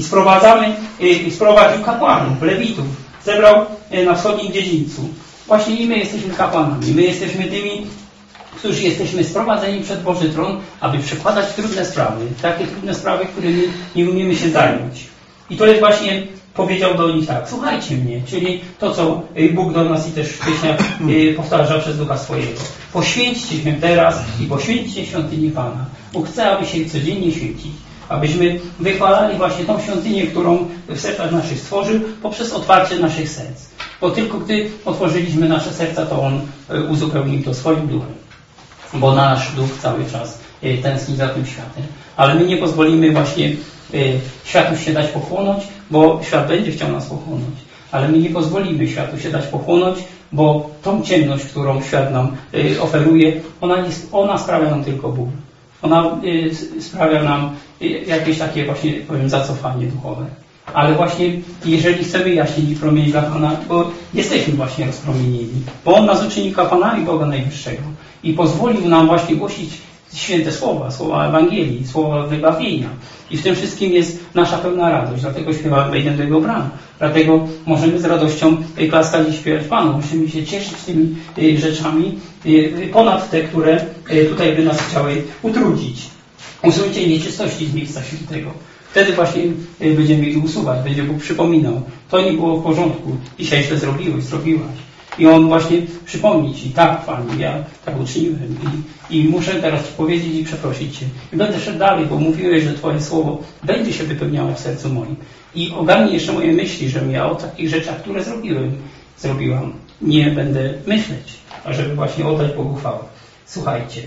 I sprowadził kapłanów, lewitów, zebrał na wschodnim dziedzińcu. Właśnie i my jesteśmy kapłanami. My jesteśmy tymi, którzy jesteśmy sprowadzeni przed Boży Tron, aby przekładać trudne sprawy. Takie trudne sprawy, którymi nie umiemy się zająć. I to jest właśnie, powiedział do nich tak, słuchajcie mnie, czyli to, co Bóg do nas i też w pieśniach powtarza przez Ducha swojego. Poświęćcie się teraz i poświęćcie świątynię Pana. Bóg chce, aby się codziennie święcić. Abyśmy wychwalali właśnie tą świątynię, którą w sercach naszych stworzył, poprzez otwarcie naszych serc. Bo tylko gdy otworzyliśmy nasze serca, to On uzupełnił to swoim duchem. Bo nasz duch cały czas tęskni za tym światem. Ale my nie pozwolimy właśnie światu się dać pochłonąć, bo świat będzie chciał nas pochłonąć. Ale my nie pozwolimy światu się dać pochłonąć, bo tą ciemność, którą świat nam oferuje, ona sprawia nam tylko ból. Ona sprawia nam jakieś takie właśnie, powiem, zacofanie duchowe. Ale właśnie, jeżeli chcemy jaśnić i promienić dla Pana, bo jesteśmy właśnie rozpromienieni, bo On nas uczyni kapłanami Boga Najwyższego i pozwolił nam właśnie głosić święte słowa, słowa Ewangelii, słowa wybawienia. I w tym wszystkim jest nasza pełna radość. Dlatego śpiewamy wejdę do Jego bram. Dlatego możemy z radością klaskać i śpiewać Panu. Musimy się cieszyć tymi rzeczami ponad te, które tutaj by nas chciały utrudzić. Usuńcie nieczystości z miejsca świętego. Wtedy właśnie będziemy ich usuwać, będzie Bóg przypominał. To nie było w porządku. Dzisiaj źle zrobiłaś. I On właśnie przypomni Ci, tak Panie, ja tak uczyniłem i muszę teraz Ci powiedzieć i przeprosić Cię. I będę szedł dalej, bo mówiłeś, że Twoje słowo będzie się wypełniało w sercu moim. I ogarnij jeszcze moje myśli, żebym ja o takich rzeczach, które zrobiłam, nie będę myśleć, a żeby właśnie oddać Bogu chwałę. Słuchajcie.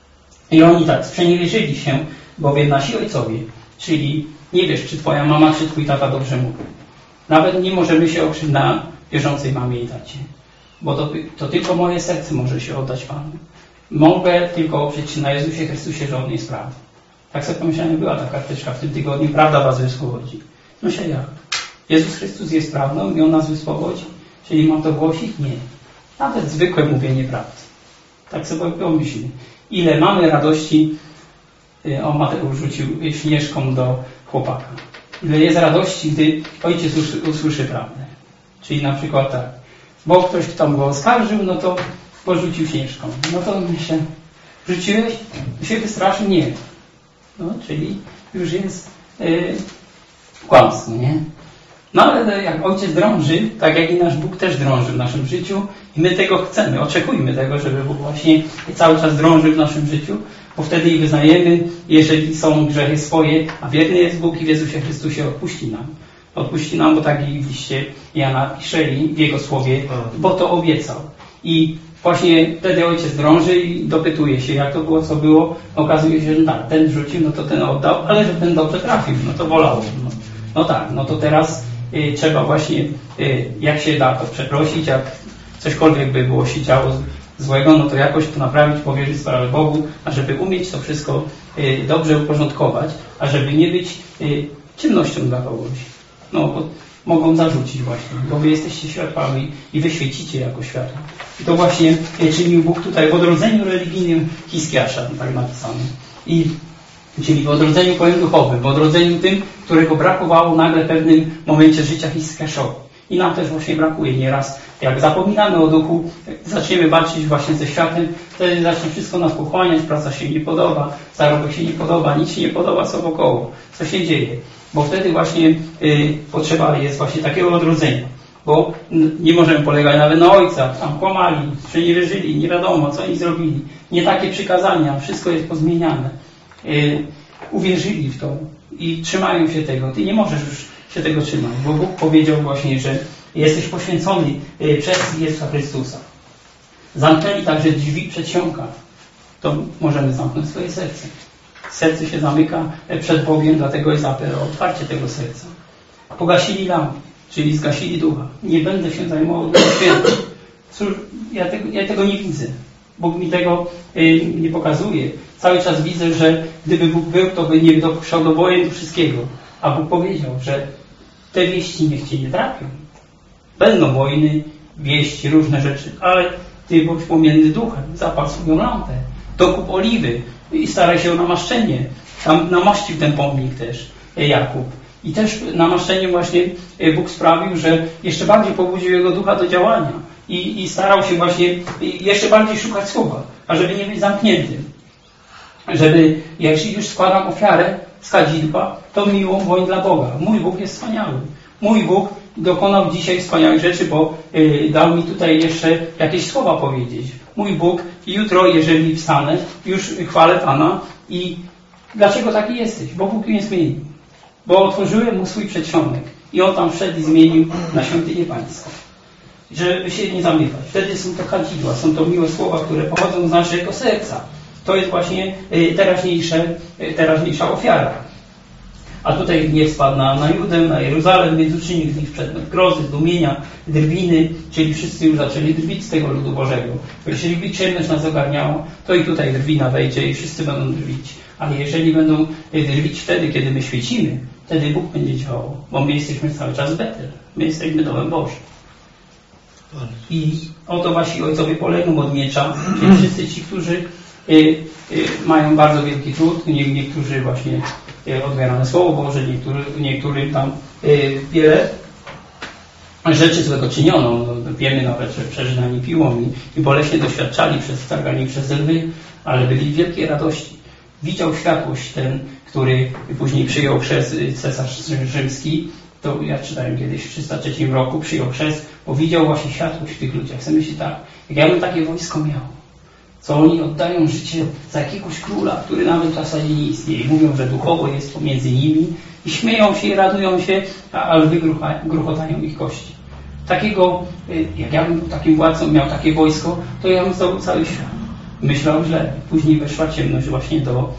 I oni tak sprzeniewierzyli się, bowiem nasi ojcowie, czyli nie wiesz, czy Twoja mama, czy Twój tata dobrze mówił. Nawet nie możemy się oprzeć na wierzącej mamie i tacie. Bo to tylko moje serce może się oddać Panu. Mogę tylko oprzeć się na Jezusie Chrystusie, że On jest prawdą. Tak sobie pomyślałem, była ta karteczka w tym tygodniu, prawda was wyswobodzi. No się jak? Jezus Chrystus jest prawdą i On nas wyswobodzi? Czyli mam to głosić? Nie. Nawet zwykłe mówienie prawdy. Tak sobie pomyślmy. Ile mamy radości, Mateusz rzucił śnieżką do chłopaka. Ile jest radości, gdy ojciec usłyszy prawdę. Czyli na przykład tak. Bo ktoś tam go oskarżył, no to porzucił śnieżką. No to myślę, rzuciłeś? Się wystraszył? Nie. No, czyli już jest kłamstwo, nie? No ale jak ojciec drąży, tak jak i nasz Bóg też drąży w naszym życiu i my tego chcemy, oczekujmy tego, żeby Bóg właśnie cały czas drążył w naszym życiu, bo wtedy i wyznajemy, jeżeli są grzechy swoje, a wierny jest Bóg i w Jezusie Chrystusie odpuści nam. Odpuści nam, bo tak i w liście Jana pisze w Jego słowie, bo to obiecał. I właśnie wtedy ojciec drąży i dopytuje się, jak to było, co było. Okazuje się, że tak, ten rzucił, no to ten oddał, ale że ten dobrze trafił, no to wolał. No tak, no to teraz trzeba właśnie, jak się da, to przeprosić, jak cośkolwiek by było się działo złego, no to jakoś to naprawić, powierzyć sprawę Bogu, ażeby umieć to wszystko dobrze uporządkować, ażeby nie być ciemnością dla kogoś. No, bo mogą zarzucić właśnie, bo wy jesteście światłami i wy świecicie jako światło. I to właśnie czynił Bóg tutaj w odrodzeniu religijnym Hiskiasza, tak napisane. Czyli w odrodzeniu powiem duchowym, w odrodzeniu tym, którego brakowało nagle w pewnym momencie życia Hiskiaszowi. I nam też właśnie brakuje nieraz. Jak zapominamy o duchu, zaczniemy walczyć właśnie ze światem, wtedy zacznie wszystko nas pochłaniać, praca się nie podoba, zarobek się nie podoba, nic się nie podoba, co wokoło, co się dzieje. Bo wtedy właśnie potrzeba jest właśnie takiego odrodzenia. bo nie możemy polegać nawet na ojcach, tam kłamali, przeniewierzyli, nie wiadomo co oni zrobili, nie takie przykazania, wszystko jest pozmieniane. Uwierzyli w to i trzymają się tego. Ty nie możesz już się tego trzymać, bo Bóg powiedział właśnie, że jesteś poświęcony przez Jezusa Chrystusa. Zamknęli także drzwi przedsionka. To możemy zamknąć swoje serce. Serce się zamyka przed Bogiem, dlatego jest apel o otwarcie tego serca. Pogasili lampy, czyli zgasili ducha. Nie będę się zajmował Duchem Świętym. Cóż, ja tego nie widzę. Bóg mi tego nie pokazuje. Cały czas widzę, że gdyby Bóg był, to by nie dopuszczał do wojen, do wszystkiego. A Bóg powiedział, że te wieści niech cię nie trafią. Będą wojny, wieści, różne rzeczy, ale ty bądź pomiędzy duchem, zapal swoją lampę, dokup oliwy i staraj się o namaszczenie. Tam namaścił ten pomnik też Jakub. I też namaszczeniem właśnie Bóg sprawił, że jeszcze bardziej pobudził jego ducha do działania. I starał się właśnie jeszcze bardziej szukać słowa, ażeby nie być zamkniętym. Żeby, jak już składam ofiarę z kadzidła, to miłą woń dla Boga. Mój Bóg jest wspaniały. Mój Bóg dokonał dzisiaj wspaniałych rzeczy, bo dał mi tutaj jeszcze jakieś słowa powiedzieć. Mój Bóg, jutro, jeżeli wstanę, już chwalę Pana. I dlaczego taki jesteś? Bo Bóg mnie zmienił. Bo otworzyłem mu swój przedsionek i on tam wszedł i zmienił na świątynię pańską. Żeby się nie zamykać. Wtedy są to kadzidła, są to miłe słowa, które pochodzą z naszego serca. To jest właśnie teraźniejsza ofiara. A tutaj gniew spadł na Judę, na Jeruzalem, więc uczynił z nich przedmiot grozy, zdumienia, drwiny, czyli wszyscy już zaczęli drwić z tego ludu Bożego. Bo jeżeli ciemność nas ogarniało, to i tutaj drwina wejdzie i wszyscy będą drwić. Ale jeżeli będą drwić wtedy, kiedy my świecimy, wtedy Bóg będzie działał, bo my jesteśmy cały czas Betel. My jesteśmy domem Bożym. I oto wasi ojcowie polegną od miecza, czyli wszyscy ci, którzy mają bardzo wielki trud, niektórzy właśnie odbierane Słowo Boże, niektórym tam wiele rzeczy złego czyniono. No, wiemy nawet, że przeżynani piłą i boleśnie doświadczali przez wtarganie przez lwy, ale byli w wielkiej radości. Widział światłość ten, który później przyjął chrzest cesarz rzymski. To ja czytałem kiedyś w 303 roku, przyjął chrzest, bo widział właśnie światłość w tych ludziach. Sobie myśli tak, jak ja bym takie wojsko miał, co oni oddają życie za jakiegoś króla, który nawet w zasadzie nie istnieje. Mówią, że duchowo jest pomiędzy nimi i śmieją się i radują się, a lwy gruchotają ich kości. Takiego, jak ja bym był takim władcą, miał takie wojsko, to ja bym zdobył cały świat. Myślał źle. Później weszła ciemność właśnie do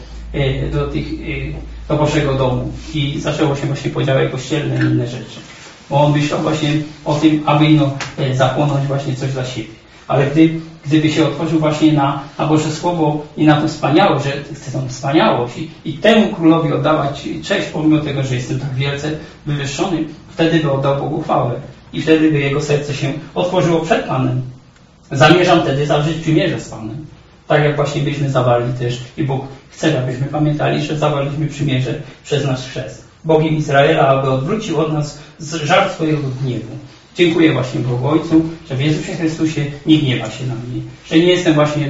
Bożego domu i zaczęło się właśnie podziały kościelne i inne rzeczy. Bo on myślał właśnie o tym, aby zapłonąć właśnie coś dla siebie. Ale gdyby się otworzył właśnie na Boże Słowo i na tą wspaniałość, że chce tą wspaniałość i temu królowi oddawać cześć, pomimo tego, że jestem tak wielce wywyższony, wtedy by oddał Bogu chwałę i wtedy by jego serce się otworzyło przed Panem. Zamierzam wtedy zawrzeć przymierze z Panem. Tak jak właśnie byśmy zawarli też i Bóg chce, abyśmy pamiętali, że zawarliśmy przymierze przez nasz chrzest. Bogiem Izraela, aby odwrócił od nas żar swojego gniewu. Dziękuję właśnie Bogu Ojcu, że w Jezusie Chrystusie nie gniewa się na mnie. Że nie jestem właśnie,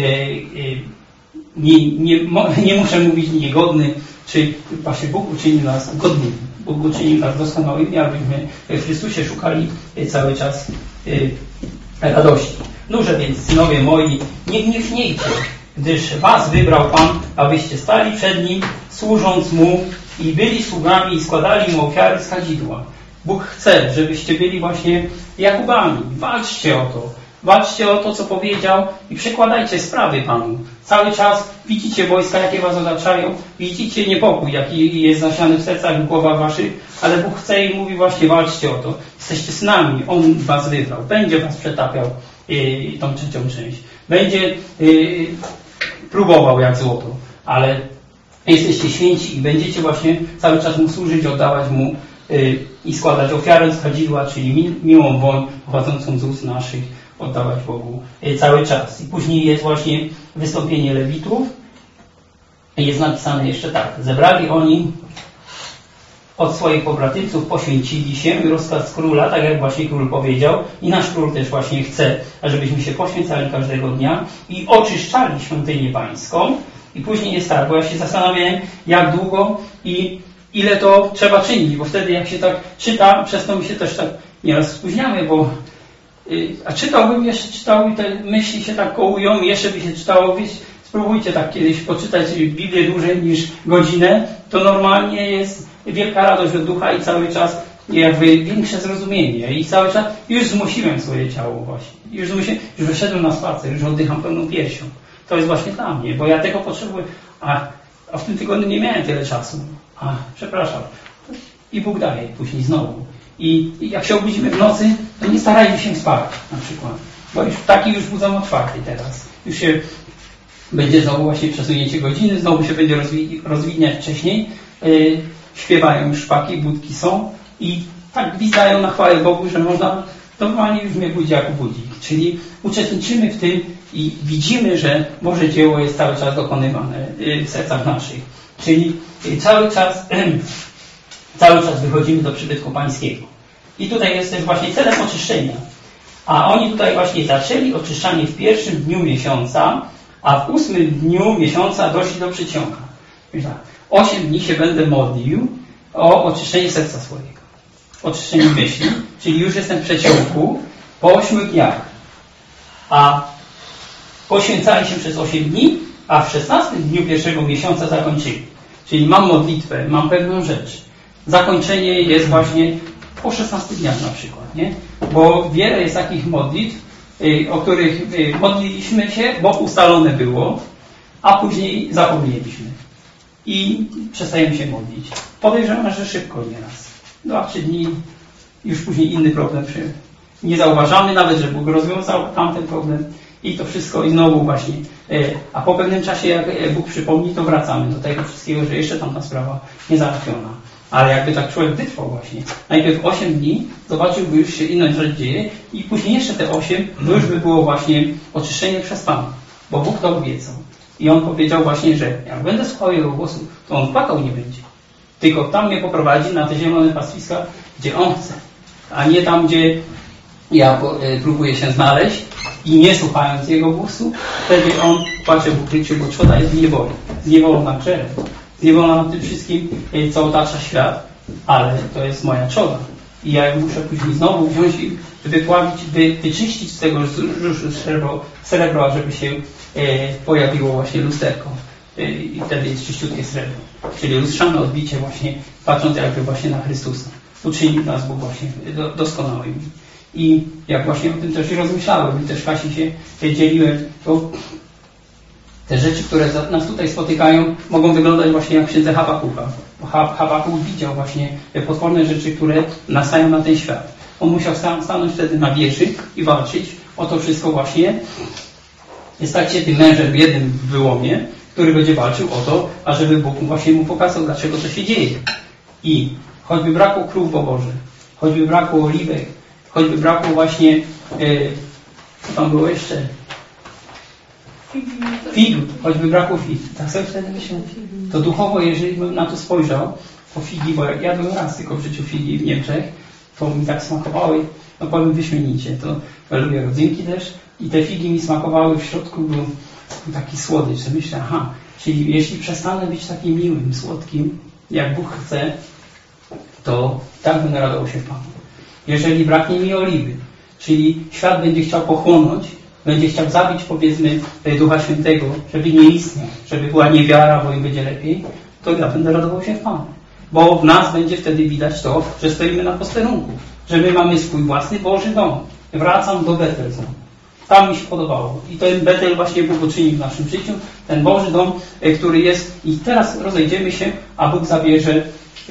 nie muszę mówić niegodny, czy właśnie Bóg uczynił nas godnymi. Bóg uczynił nas doskonałymi, abyśmy w Chrystusie szukali cały czas radości. Nuże więc, synowie moi, nie gniewniejcie, gdyż was wybrał Pan, abyście stali przed Nim, służąc Mu i byli sługami i składali Mu ofiary z kadzidła. Bóg chce, żebyście byli właśnie Jakubami. Walczcie o to, co powiedział i przekładajcie sprawy Panu. Cały czas widzicie wojska, jakie was otaczają, widzicie niepokój, jaki jest zasiany w sercach i głowach waszych, ale Bóg chce i mówi właśnie walczcie o to. Jesteście synami, On was wybrał, będzie was przetapiał tą trzecią część. Będzie próbował jak złoto, ale jesteście święci i będziecie właśnie cały czas Mu służyć, oddawać Mu i składać ofiarę z kadzidła, czyli miłą woń pochodzącą z ust naszych, oddawać Bogu cały czas. I później jest właśnie wystąpienie Lewitów. Jest napisane jeszcze tak. Zebrali oni od swoich pobratymców, poświęcili się i rozkaz króla, tak jak właśnie król powiedział, i nasz król też właśnie chce, ażebyśmy się poświęcali każdego dnia i oczyszczali świątynię pańską. I później jest tak, bo ja się zastanawiałem, jak długo i ile to trzeba czynić, bo wtedy jak się tak czyta, przez to my się też tak nieraz spóźniamy, bo a czytałbym, jeszcze czytał i te myśli się tak kołują, jeszcze by się czytało, spróbujcie tak kiedyś poczytać Biblię dłużej niż godzinę, to normalnie jest wielka radość od ducha i cały czas jakby większe zrozumienie i cały czas już zmusiłem swoje ciało właśnie, już wyszedłem na spacer, już oddycham pełną piersią. To jest właśnie dla mnie, bo ja tego potrzebuję, a w tym tygodniu nie miałem tyle czasu. Przepraszam. I Bóg daje później znowu. I jak się obudzimy w nocy, to nie starajmy się spać na przykład. Bo już budzą o 4 teraz. Już się będzie znowu właśnie przesunięcie godziny, znowu się będzie rozwidniać wcześniej. Śpiewają już szpaki, budki są i tak gwizdają na chwałę Bogu, że można normalnie już mnie budzi jak budzik. Czyli uczestniczymy w tym i widzimy, że Boże dzieło jest cały czas dokonywane w sercach naszych. Czyli cały czas wychodzimy do przybytku Pańskiego. I tutaj jest też właśnie celem oczyszczenia. A oni tutaj właśnie zaczęli oczyszczanie w 1. dniu miesiąca, a w 8. dniu miesiąca doszli do przedsionka. 8 dni się będę modlił o oczyszczenie serca swojego. Oczyszczenie myśli, czyli już jestem w przedsionku po 8 dniach. A poświęcali się przez 8 dni, a w 16 dniu 1. miesiąca zakończyli. Czyli mam modlitwę, mam pewną rzecz. Zakończenie jest właśnie po 16 dniach na przykład, nie? Bo wiele jest takich modlitw, o których modliliśmy się, bo ustalone było, a później zapomnieliśmy. I przestajemy się modlić. Podejrzewam, że szybko nieraz. 2-3 dni, już później inny problem nie zauważamy, nawet że Bóg rozwiązał tamten problem i to wszystko i znowu właśnie. A po pewnym czasie, jak Bóg przypomni, to wracamy do tego wszystkiego, że jeszcze tamta sprawa nie załatwiona. Ale jakby tak człowiek wytrwał właśnie. Najpierw 8 dni, zobaczyłby już się inna rzecz dzieje i później jeszcze te 8, to już by było właśnie oczyszczenie przez Pana. Bo Bóg to obiecał. I On powiedział właśnie, że jak będę słuchał Jego głosu, to On płakał nie będzie. Tylko tam mnie poprowadzi na te zielone pastwiska, gdzie On chce. A nie tam, gdzie ja próbuję się znaleźć i nie słuchając Jego głosu, wtedy On płacze w ukryciu, bo człowiek jest w niewoli. Zniewolona grzechem. Zniewolona na tym wszystkim, co otacza świat, ale to jest moja trzoda. I ja muszę później znowu wziąć i wypławić, wyczyścić z tego srebro, żeby się pojawiło właśnie lusterko. I wtedy jest czyściutkie srebro. Czyli lustrzane odbicie właśnie, patrząc jakby właśnie na Chrystusa. Uczynił nas Bóg właśnie doskonałymi. I jak właśnie o tym też rozmyślałem i też Kasi się dzieliłem, to te rzeczy, które nas tutaj spotykają, mogą wyglądać właśnie jak w księdze Habakuka. Habakuk widział właśnie te potworne rzeczy, które nastają na ten świat. On musiał stanąć wtedy na wieży i walczyć o to wszystko właśnie. Jest tak się tym mężem jednym w wyłomie, który będzie walczył o to, ażeby Bóg właśnie mu pokazał, dlaczego to się dzieje. I choćby brakło krów Bożych, choćby brakło oliwek, choćby brakło właśnie, co tam było jeszcze? Figów, choćby brakło fig. Tak sobie wtedy myślę, to duchowo, jeżeli bym na to spojrzał, po figi, bo jak jadłem raz tylko w życiu figi w Niemczech, to mi tak smakowały, no powiem wyśmienicie, to ja lubię rodzynki też i te figi mi smakowały, w środku był taki słodycz. Myślę, czyli jeśli przestanę być takim miłym, słodkim, jak Bóg chce, to tak będę radował się Panu. Jeżeli braknie mi oliwy, czyli świat będzie chciał pochłonąć, będzie chciał zabić, powiedzmy, Ducha Świętego, żeby nie istniał, żeby była niewiara, bo im będzie lepiej, to ja będę radował się w Panu. Bo w nas będzie wtedy widać to, że stoimy na posterunku, że my mamy swój własny Boży dom. Wracam do Betel znowu. Tam mi się podobało. I ten Betel właśnie Bóg uczynił w naszym życiu, ten Boży dom, który jest. I teraz rozejdziemy się, a Bóg zabierze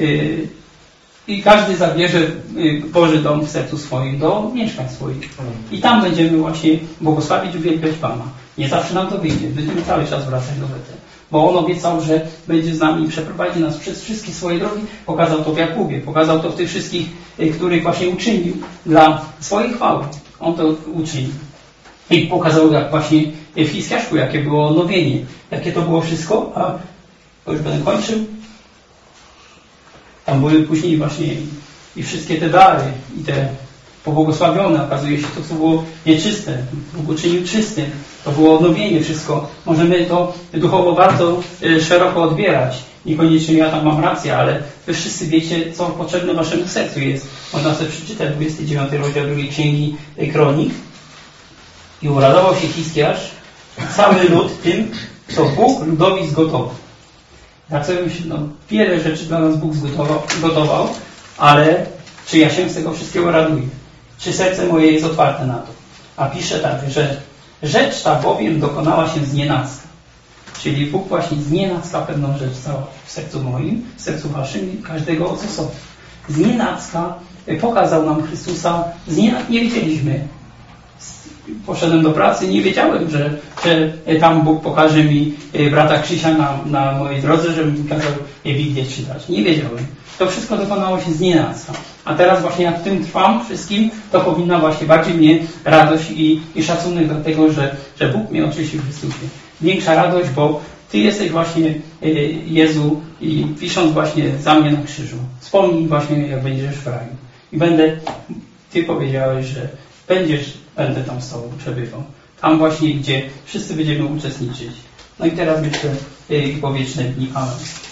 i każdy zabierze Boży dom w sercu swoim do mieszkań swoich. I tam będziemy właśnie błogosławić, uwielbiać Pana. Nie zawsze nam to wyjdzie. Będziemy cały czas wracać do Betel. Bo On obiecał, że będzie z nami i przeprowadzi nas przez wszystkie swoje drogi. Pokazał to w Jakubie, pokazał to w tych wszystkich, których właśnie uczynił dla swojej chwały. On to uczynił. I pokazał jak właśnie w Hiskiaszku, jakie było odnowienie, jakie to było wszystko, a to już będę kończył. Tam były później właśnie i wszystkie te dary, i te pobłogosławione. Okazuje się, to co było nieczyste, Bóg uczynił czystym. To było odnowienie wszystko. Możemy to duchowo bardzo szeroko odbierać. Niekoniecznie ja tam mam rację, ale wy wszyscy wiecie, co potrzebne waszemu sercu jest. Można sobie przeczytać 29 rozdział 2 Księgi Kronik. I uradował się Hiskiarz, cały lud tym, co Bóg ludowi zgotował. Tak sobie myślę, wiele rzeczy dla nas Bóg zgotował, ale czy ja się z tego wszystkiego raduję? Czy serce moje jest otwarte na to? A pisze tak, że rzecz ta bowiem dokonała się znienacka. Czyli Bóg właśnie znienacka pewną rzecz cała w sercu moim, w sercu waszym i każdego z osobna. Znienacka pokazał nam Chrystusa, nie wiedzieliśmy. Poszedłem do pracy, nie wiedziałem, że tam Bóg pokaże mi brata Krzysia na mojej drodze, żeby mi kazał Biblię czytać. Nie wiedziałem. To wszystko dokonało się znienacka. A teraz właśnie jak w tym trwam wszystkim, to powinna właśnie bardziej mnie radość i szacunek do tego, że Bóg mnie oczyścił w Chrystusie. Większa radość, bo Ty jesteś właśnie Jezu i wisząc właśnie za mnie na krzyżu. Wspomnij właśnie, jak będziesz w raju. I Ty powiedziałeś, że będę tam z Tobą przebywał. Tam właśnie, gdzie wszyscy będziemy uczestniczyć. No i teraz myślę, po wieczne dni. Amen.